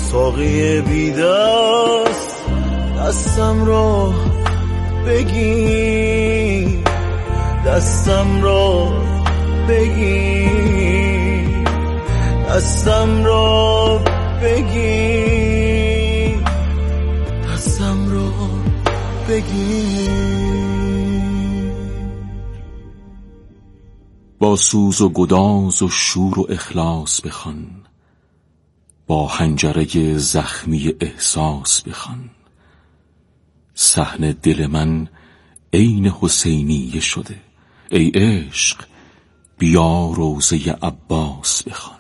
ساقی بیدست دستم را بگیر، دستم را بگیر، دستم را بگیر، دستم را بگیر. با سوز و گداز و شور و اخلاص بخوان، با حنجره زخمی احساس بخوان. صحن دل من عین حسینیه شده، ای عشق بیا روضه عباس بخوان.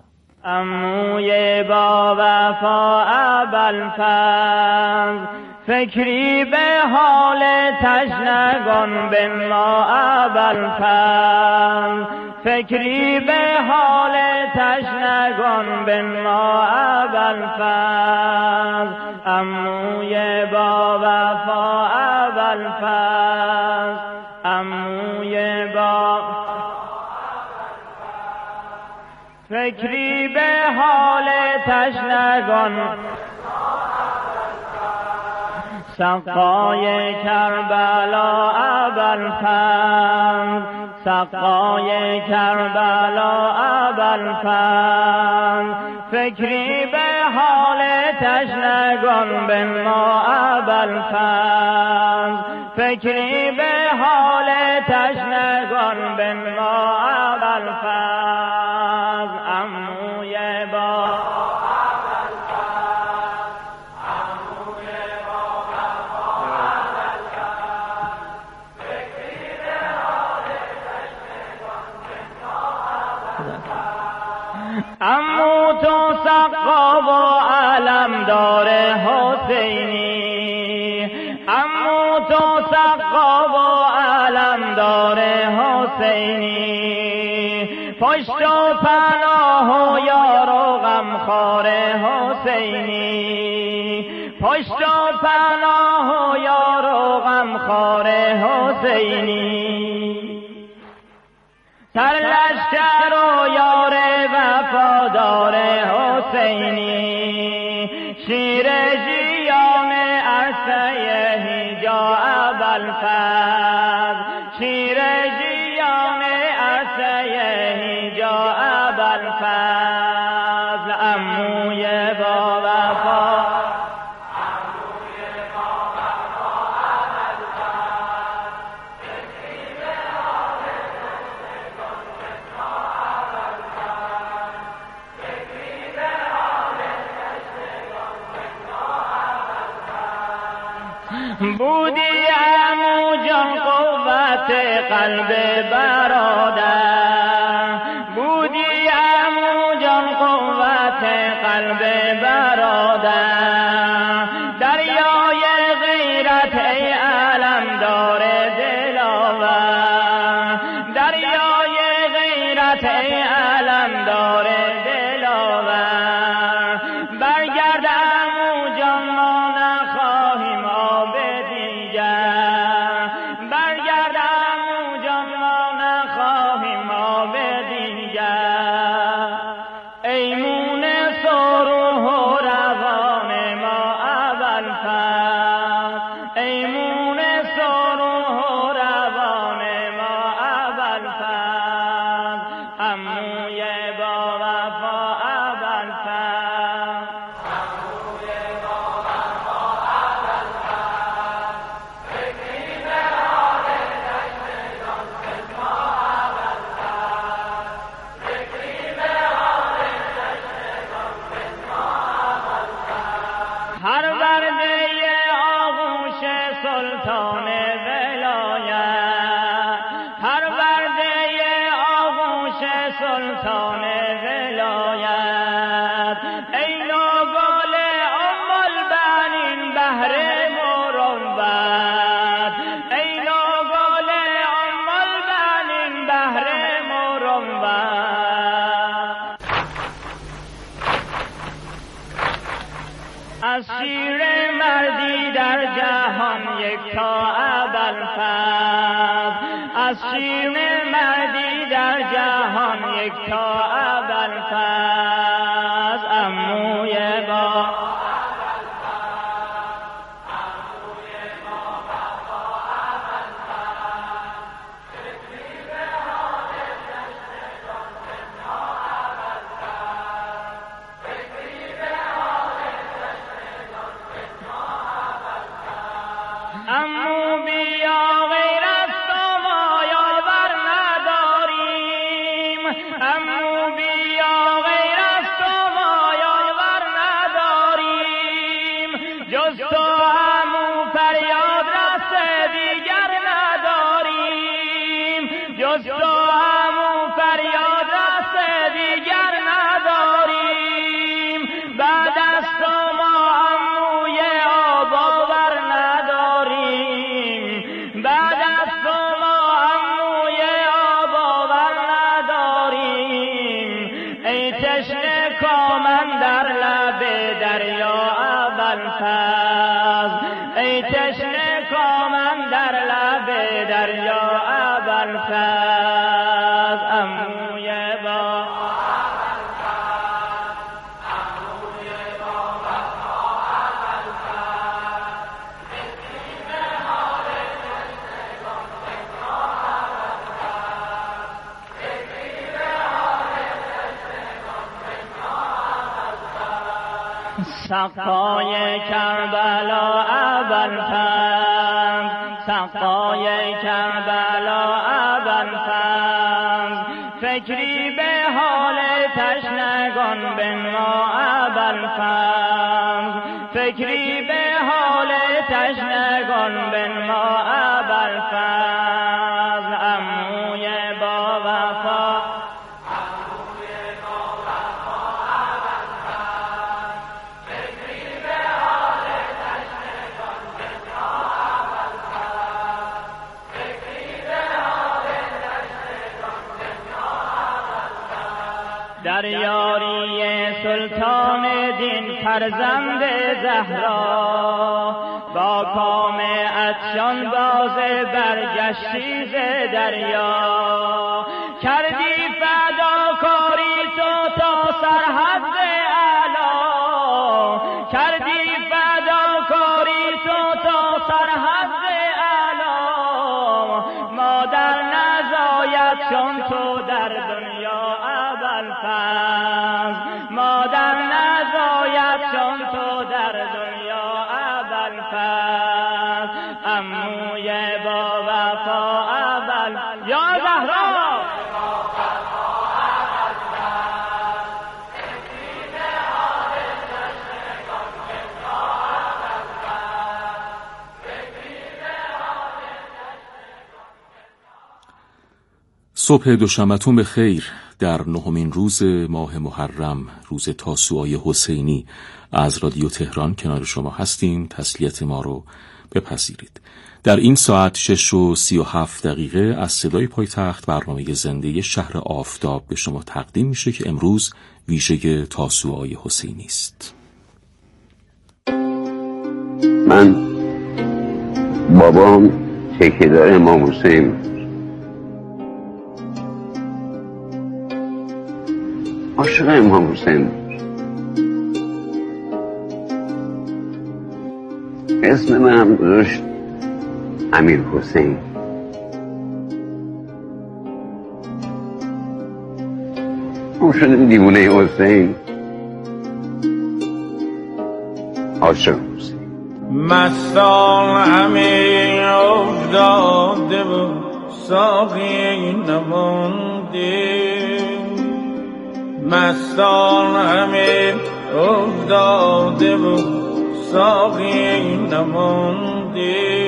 عموی با وفا ابوالفضل، فکری به حال تشنگان به ما ابوالفضل، فکری به حال تشنگان به ما ابوالفضل. عموی با وفا ابوالفضل، عموی با فکری به حال تشنگان. سقای کربلا ابوالفضل، سقای کربلا ابوالفضل، فکری به حال تشنگان به ما ابوالفضل، فکری به حال تشنگان به ما ابوالفضل. عموی با عمو تو سقا و علمدار حسینی، عمو تو سقا و علمدار حسینی، پشت و پناه و یار و غمخوار حسینی، پشت و پناه و یار و غمخوار حسینی. سر لشکر و یار وفادار حسینی، شیر ژیان عرصه هیجا ابوالفضل، شیر ژیان عرصه هیجا ابوالفضل. عموی با وفا بودی عمو جان قوت قلب برادر، بودی عمو جان قوت قلب برادر. دریای غیرت ای علمدار دلاور، دریای غیرت ای علمدار دلاور. برگرد عمو جان ما نخواهیم آب دیگر، برگرد عمو جان ما نخواهیم آب دیگر. ایمون سروح و روان ما ابوالفضل، ایمون سروح و روان ما ابوالفضل. عموی با وفا ابوالفضل، عموی با وفا ابوالفضل، فکری به حال تشنگان به ما ابوالفضل، فکری به حال تشنگان به ما ابوالفضل. هر برده آغوش سلطان ولایت، هر برده آغوش سلطان ولایت. ای نوگل ام البنین بهر مروت، ای نوگل ام البنین بهر مروت. از شیر مردی در جهان یکتا ابوالفضل، از شیر مردی در جهان یکتا ابوالفضل. عموی عموی با امو بیا غیر از تو ما یاور نداریم امو بیا غیر از تو ما یاور نداریم جز تو امو فریاد رس دیگر نداریم جز تو امو فریاد رس دیگر نداریم بعد از تو ما اموی آب آور نداریم بعد از تو ما اموی آب آور نداریم ای تشنه کامن در لب دریا ابوالفضل ای تشنه کامن در لب دریا ابوالفضل اموی با سقای کربلا ابوالفضل سقای کربلا ابوالفضل فکری به حال تشنگان بنما ابوالفضل فکری به حال تشنگان بنما ابوالفضل عموی با وفا در یاری سلطان دین فرزند زهرا با کام عطشان باز برگشتی ز دریا کردی فداکاری تو تا سرحد اعلا کردی فداکاری تو تا سرحد اعلا مادر نزاید چون تو در دنیا ابوالفضل مادر نزاید چون تو در دنیا ابوالفضل عموی با وفا ابوالفضل یا زهرا صبح دوشنبه‌تون به خیر. در نهمین روز ماه محرم، روز تاسوعای حسینی، از رادیو تهران کنار شما هستیم. تسلیت ما رو بپذیرید. در این ساعت 6:37 از صدای پایتخت برنامه زنده شهر آفتاب به شما تقدیم میشه که امروز ویژه تاسوعای حسینی است. من بابام تکیه‌دار امام حسین، عاشق امام حسین. اسم من هم گذاشت امیر حسین. ما شدیم دیوونه حسین، عاشق حسین. مستان همه افتاده و ساقی نمانده، مستان همه افتاده و ساقی نمانده،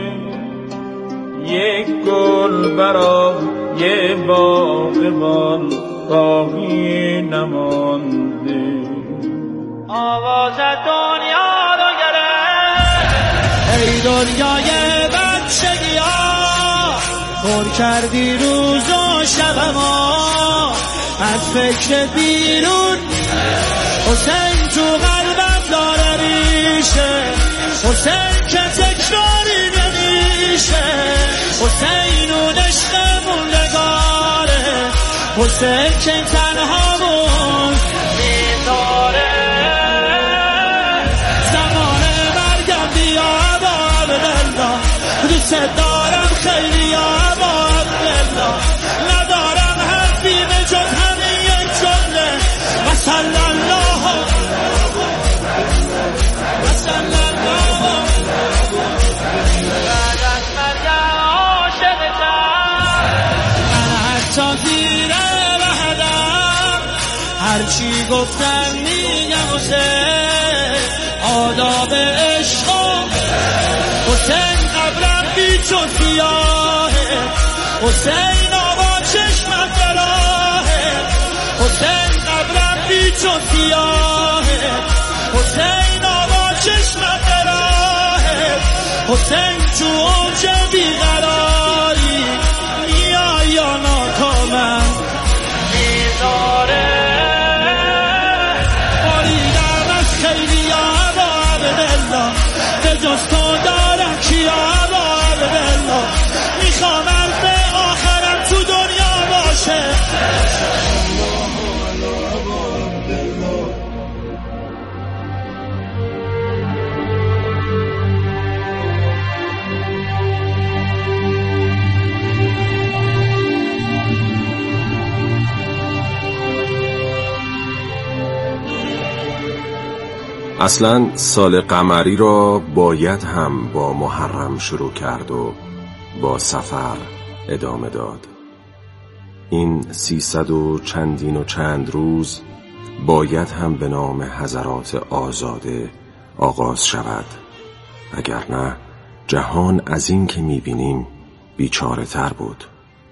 یک گل برا یه باغبان باقی نمانده. آواز دنیا رو گرفت، ای دنیای بچگی ها، پر کردی روز و شب ما از فکر بیرون. حسین تو قلبم داره ریشه، حسین که تکراری نمیشه، حسین اون عشق موندگاره، حسین که تنهامون میذاره. دوست دارم خیلی یا عبدالله، ندارم حرفی به جز همین یک جمله و صلی الله و صلی الله. بعد از مرگم عاشقتم، من حتی زیر وحدم هرچی گفتن میگم حسین، آداب عشق حسین، قبرم بی چون سیاهه حسین، آقا چشمت براهه حسین، قبرم بی چون سیاهه حسین، آقا چشمت براهه حسین، تو اوج بیقراری میای یا ناکامم میذاره باریدم از خیلی یا عبدالله، به جز تو دارم کیا عبدالله، میخوام به آخرم تو دنیا باشه. اصلا سال قمری را باید هم با محرم شروع کرد و با صفر ادامه داد. این 300 و چندین و چند روز باید هم به نام حضرات آزاده آغاز شود، اگر نه جهان از این که میبینیم بیچاره تر بود.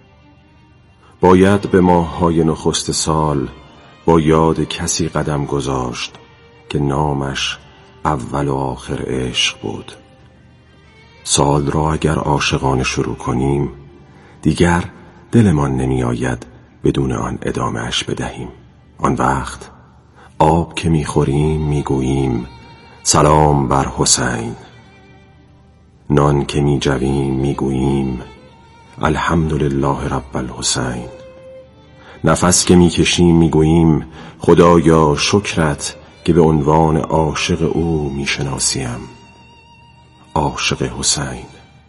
باید به ماه‌های نخست سال با یاد کسی قدم گذاشت که نامش اول و آخر عشق بود. سال را اگر عاشقانه شروع کنیم دیگر دلمان نمی آید بدون آن ادامه اش بدهیم. آن وقت آب که می خوریم می گوییم سلام بر حسین، نان که می جویم می گوییم الحمدلله رب الحسین، نفس که می کشیم می گوییم خدایا شکرت که به عنوان عاشق او می شناسیم، عاشق حسین.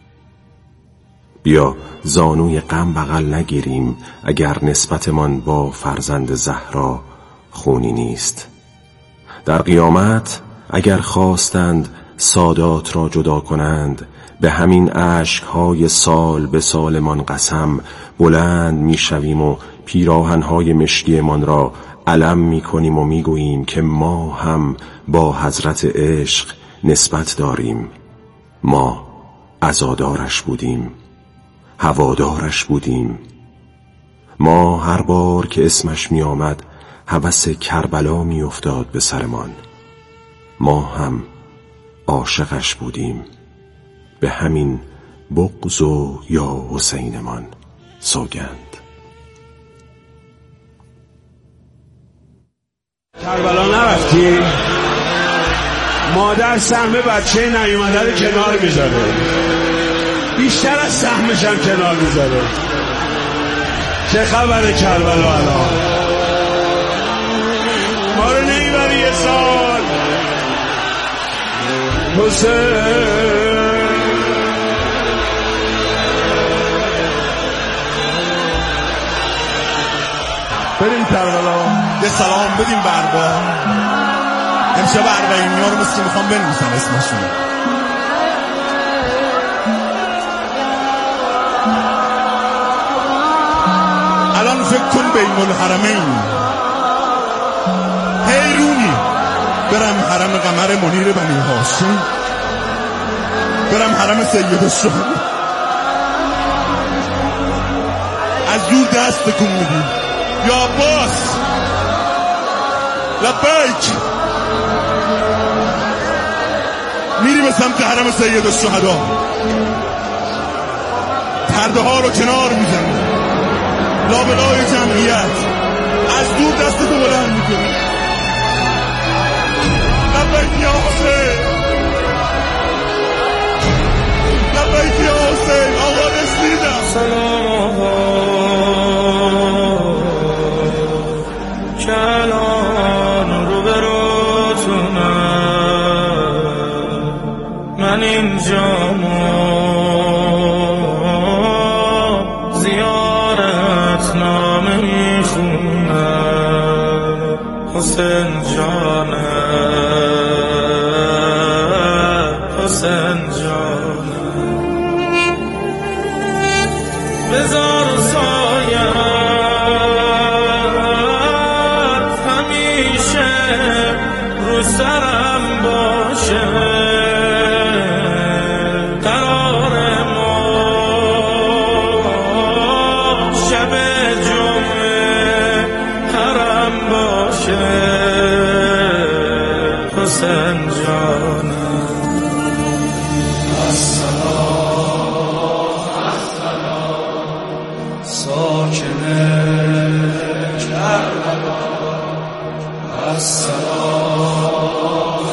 بیا زانوی غم بغل نگیریم اگر نسبتمان با فرزند زهرا خونی نیست. در قیامت اگر خواستند سادات را جدا کنند، به همین اشک‌های سال به سالمان قسم بلند می شویم و پیراهن‌های مشکیمان را علم می کنیم و می گوییم که ما هم با حضرت عشق نسبت داریم. ما عزادارش بودیم، هوادارش بودیم. ما هر بار که اسمش می آمد هوس کربلا می افتاد به سرمان. ما هم عاشقش بودیم، به همین بغض و یا حسینمان سوگند. کربلا نرفتی؟ مادر سهم بچه نیومده رو کنار میذاره، بیشتر از سهمش هم کنار میذاره. چه خبره کربلا الان؟ ما رو نمیبری یه سال حسین؟ بریم کربلا یه سلام بدیم بربا. امشب اربعینیا رو مثل که میخوام بنویسم اسمشون. الان فکر کن بین الحرمین حیرونی برم حرم قمر منیر بنی هاشم، برم حرم سید الشهدا، از دور دست تکون میدیم یا عباس لبیک، میری به سمت حرم سید الشهدا، پرده ها رو کنار میزنی، لابلای جمعیت از دور دستتو بلند میکنی، لبیک یا حسین، لبیک یا حسین. آقا رسیدم. کلان رو بروتونم من اینجامو سرم باشه قرار ما شب جمعه حرم باشه حسین جانم ساکن کربلا السلام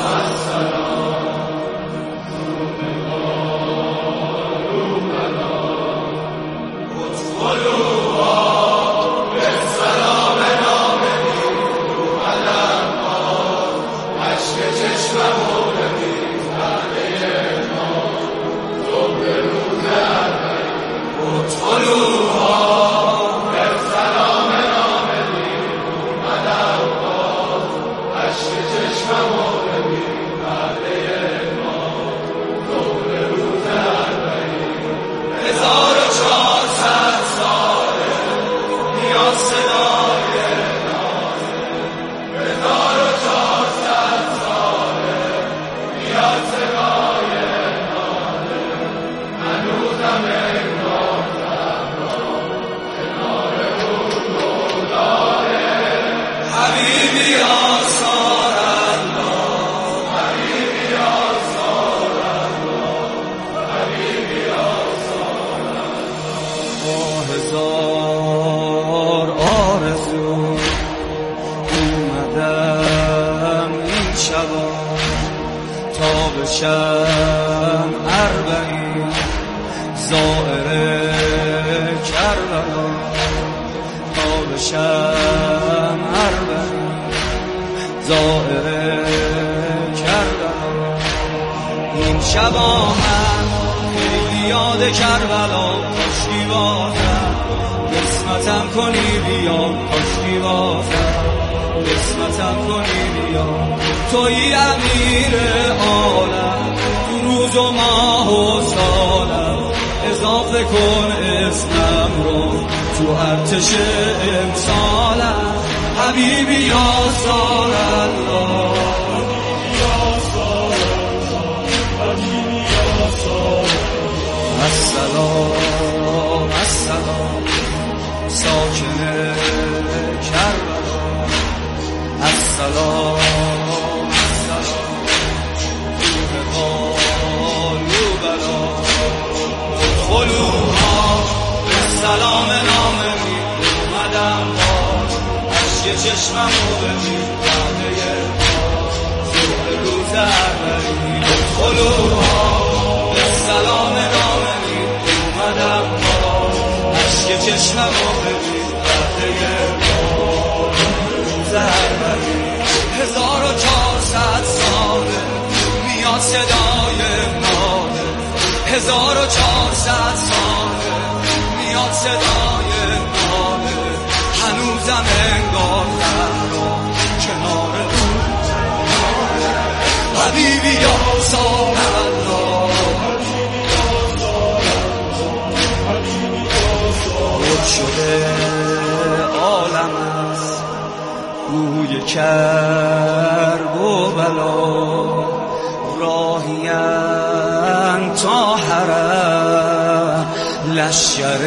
هزار آرزو اومدم این شبا تا بشم اربعین زائر کربلا تا بشم اربعین زائر کربلا این شبا من خیلی یاد کربلا کاشکی بازم قسمتم کنی بیا کاشکی بازم قسمتم کنی بیا توی امیر عالم تو روز و ماه و سالم اضافه کن اسمم رو تو ارتش امسالم حبیبی یا سال الله السلام السلام ساکن کربلا السلام السلام روح قالو بلا خلوها به سلام نام می اومدم باز عشق چشمم رو ببین بعده ظهر روز اربعین خلوها به سلام نام می اومدم باز عشق چشمم رو ببین بعده روز اربعین 1400 ساله میاد صدای ناله 1400 ساله میاد صدای ناله هنوزم انگار زهرا کنار اون حبیبی یا سال الله خود شده عالم است روی کرب و بلا راهیم تا حرم لشکر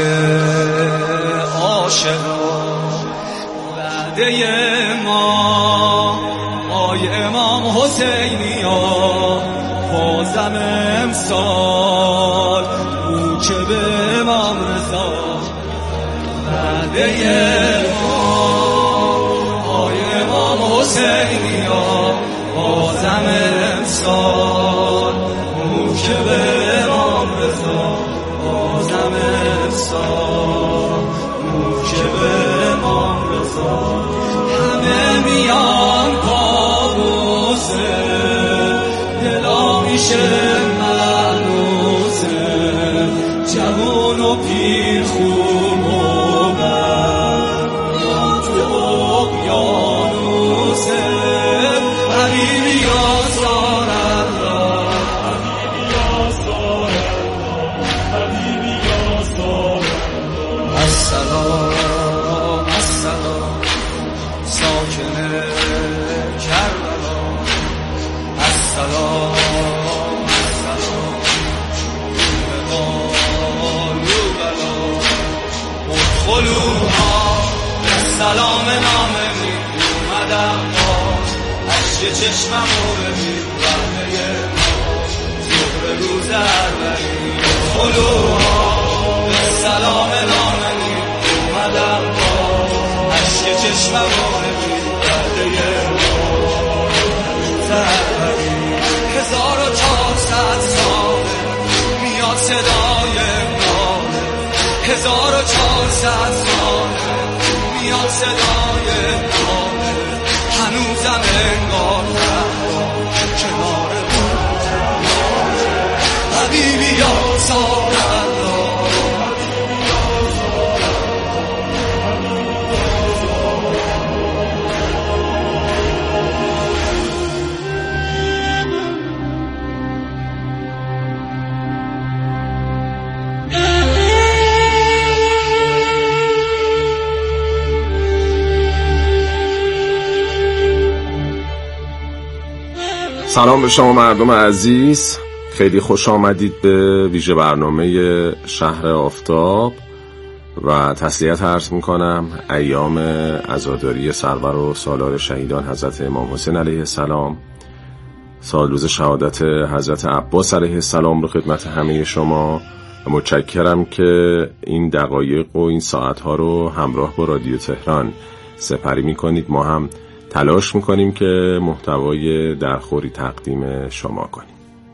عاشقا وعده ما آی امام حسینی ها بازم امسال او که به امام رضا وعده ما آی امام حسینی ها بازم امسال او که به امام رضا بازم امسال او که به امام رضا همه میان پابوسه دلا میشه معنوسه جوان و پیر خوب و بر تو اقیانوسه حبیبی یا سال الله حبیبی یا سال السلام السلام ساکن کربلا سلام خلوها سلام نامه می اومدم عشق چشمم رو ببین رهنه ظهر روز اربعین خلوها سلام نامه می اومدم عشق چشمم رو ببین رهنه روز اربعین 1400 ساله میاد صدای 1400 ساله میاد صدای نامه هنوزم انگار کنار حبیبی یا سالالله سلام به شما مردم عزیز، خیلی خوش آمدید به ویژه برنامه شهر آفتاب و تسلیت عرض میکنم ایام عزاداری سرور و سالار شهیدان حضرت امام حسین علیه السلام، سال روز شهادت حضرت عباس علیه السلام رو خدمت همه شما. متشکرم که این دقایق و این ساعتها رو همراه با رادیو تهران سپری میکنید. ما هم تلاش میکنیم که محتوای درخوری تقدیم شما کنیم.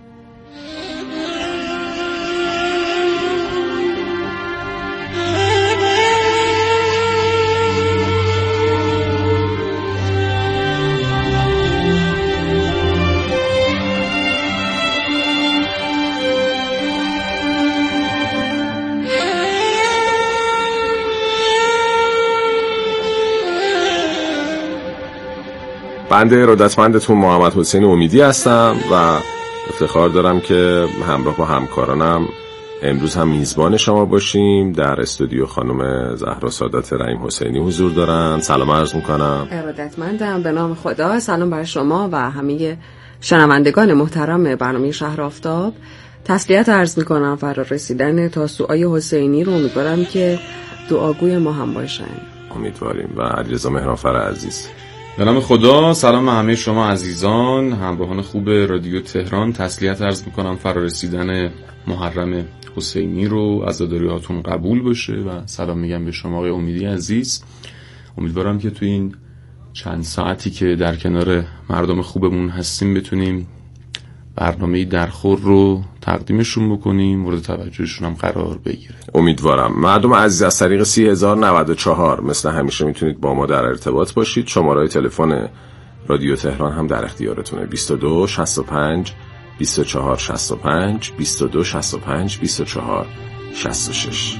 بنده ارادتمندتون محمد حسین امیدی هستم و افتخار دارم که همراه با همکارانم امروز هم میزبان شما باشیم. در استودیو خانم زهرا سادات رحیم حسینی حضور دارن. سلام عرض میکنم. ارادتمندم، به نام خدا. سلام بر شما و همه شنوندگان محترم برنامه شهر آفتاب. تسلیت عرض میکنم فرا رسیدن تاسوعای حسینی رو. امیدوارم که دعاگوی ما هم باشن. امیدواریم. و علیرضا مهرانفر عزیز. به نام خدا. سلام همه شما عزیزان همراهان خوب رادیو تهران. تسلیت عرض میکنم فرا رسیدن محرم حسینی رو، عزاداریاتون قبول باشه و سلام میگم به شما آقای امیدی عزیز. امیدوارم که تو این چند ساعتی که در کنار مردم خوبمون هستیم بتونیم برنامه‌ای درخور رو تقدیمشون بکنیم، مورد توجهشون هم قرار بگیره. امیدوارم. مردم عزیز از طریق 30,094 مثل همیشه میتونید با ما در ارتباط باشید. شماره تلفن رادیو تهران هم در اختیارتونه: 22 65 24 65 22 65 24 66.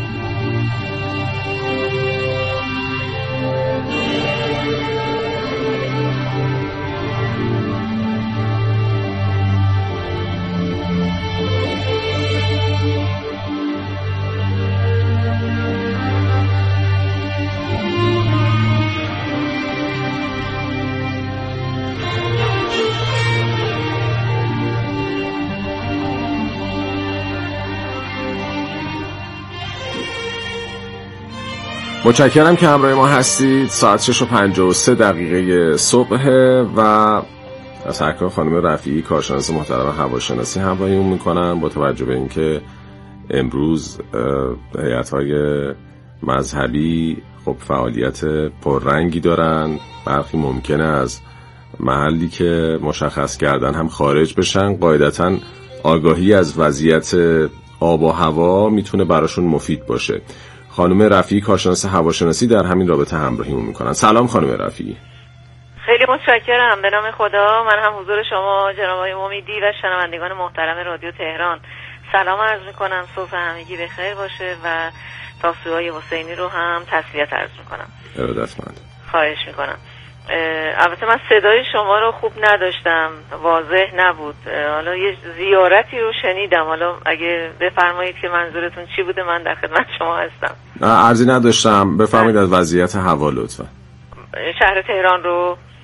متشکرم که همراه ما هستید. ساعت 6:53 صبح و از حرکت خانم رفیعی کارشناس محترم هواشناسی همراهیمون میکنن. با توجه به اینکه امروز هیئت‌های مذهبی خب فعالیت پررنگی دارن، برخی ممکنه از محلی که مشخص کردن هم خارج بشن. قاعدتاً آگاهی از وضعیت آب و هوا میتونه براشون مفید باشه. خانم رفیعی کارشناس هواشناسی در همین رابطه همراهیمون میکنن. سلام خانم رفیعی. خیلی متشکرم. به نام خدا. من هم حضور شما جناب آقای امیدی و شنوندگان محترم رادیو تهران سلام عرض میکنم. صبح همگی بخیر باشه و تاسوعای حسینی رو هم تسلیت عرض میکنم. ارادتمند. خواهش میکنم. البته من صدای شما رو خوب نداشتم، واضح نبود. حالا یه زیارتی رو شنیدم. حالا اگه بفرمایید که منظورتون چی بوده، من در خدمت شما هستم. عرضی نداشتم، بفرمایید از وضعیت هوا لطفا. شهر تهران رو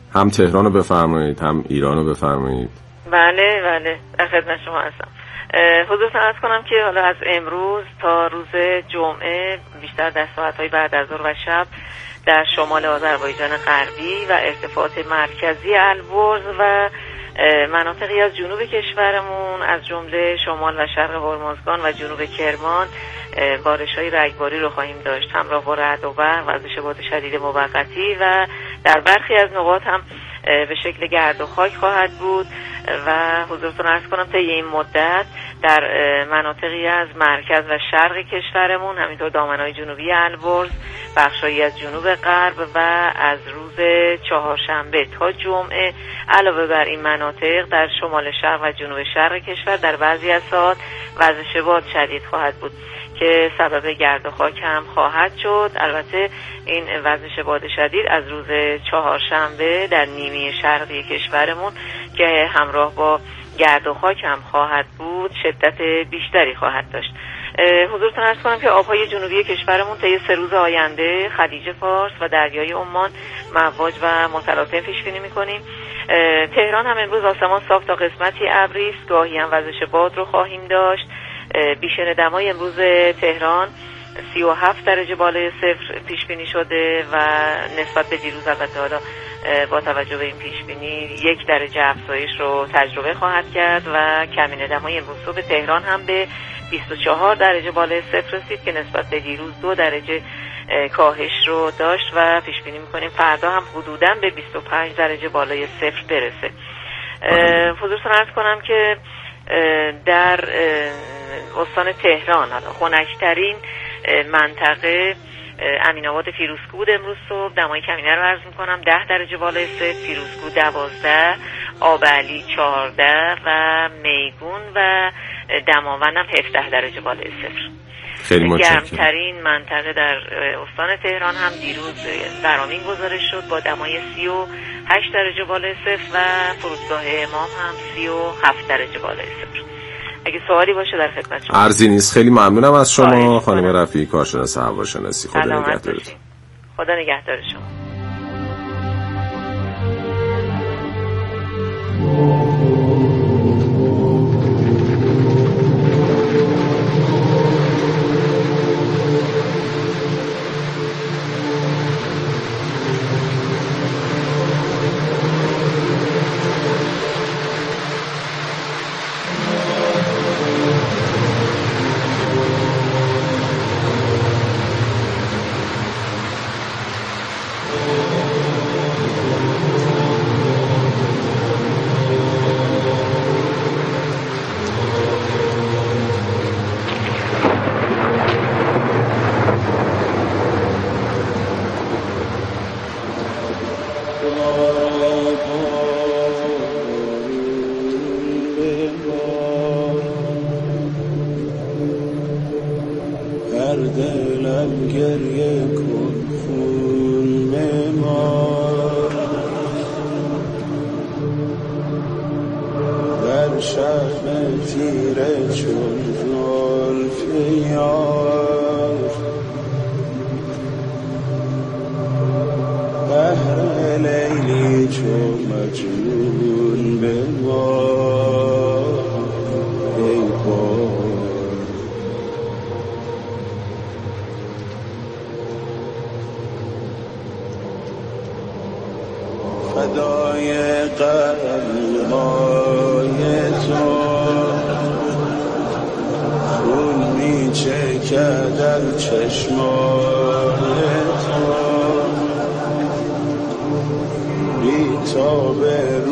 هم تهران رو بفرمایید هم ایران رو بفرمایید. بله بله در خدمت شما هستم. حضورتون عرض کنم که حالا از امروز تا روز جمعه بیشتر در ساعت‌های بعد از ظهر و شب در شمال آذربایجان غربی و ارتفاعات مرکزی البرز و مناطقی از جنوب کشورمون از جمله شمال و شرق هرمزگان و جنوب کرمان بارش‌های رگباری رو خواهیم داشت همراه با رعد و برق و وزش باد شدید موقتی و در برخی از نقاط هم به شکل گرد و خاک خواهد بود و حضورتون عرض کنم طی این مدت در مناطقی از مرکز و شرق کشورمون همینطور دامنهای جنوبی البرز بخشایی از جنوب غرب و از روز چهارشنبه تا جمعه علاوه بر این مناطق در شمال شرق و جنوب شرق کشور در بعضی از ساعات وزش باد شدید خواهد بود که سبب گرد و خاک هم خواهد شد. البته این وزش باد شدید از روز چهارشنبه در نیمه شرقی کشورمون که همراه با گرد و خاک هم خواهد بود شدت بیشتری خواهد داشت. حضورتون عرض کنم که آبهای جنوبی کشورمون طی 3 روز آینده خلیج فارس و دریای عمان مواج و متلاطم پیش بینی می‌کنیم. تهران هم امروز آسمان صاف تا قسمتی ابری است، گاهی هم وزش باد رو خواهیم داشت. بیشتر دمای امروز تهران 37 درجه بالای صفر پیش بینی شده و نسبت به دیروز البته حالا با توجه به این پیش بینی 1 درجه افزایش رو تجربه خواهد کرد و کمین دمای امروز صبح تهران هم به 24 درجه بالای صفر رسید که نسبت به دیروز 2 درجه کاهش رو داشت و پیش بینی می‌کنیم فردا هم حدوداً به 25 درجه بالای صفر برسه. حضورتون عرض کنم که در استان تهران خنک‌ترین منطقه امین‌آباد فیروزکوه امروز صبح دمای کمینه رو عرض می‌کنم 10 درجه بالای صفر، فیروزکوه 12، آبعلی 14 و میگون و دماوند هم 17 درجه بالای صفر. خیلی متشکرم. گرمترین منطقه در استان تهران هم دیروز برامین گزارش شد با دمای 38 درجه بالای صفر و فرودگاه امام هم 37 درجه بالای صفر. اگه سوالی باشه در خدمت شما. عرضی نیست. خیلی ممنونم از شما خانم رفیعی کارشناس هواشناسی. خدا نگهدارتون. خدا نگهدار شما. فدای قلب‌های تو خون می‌چکد از چشمای تو بی تا به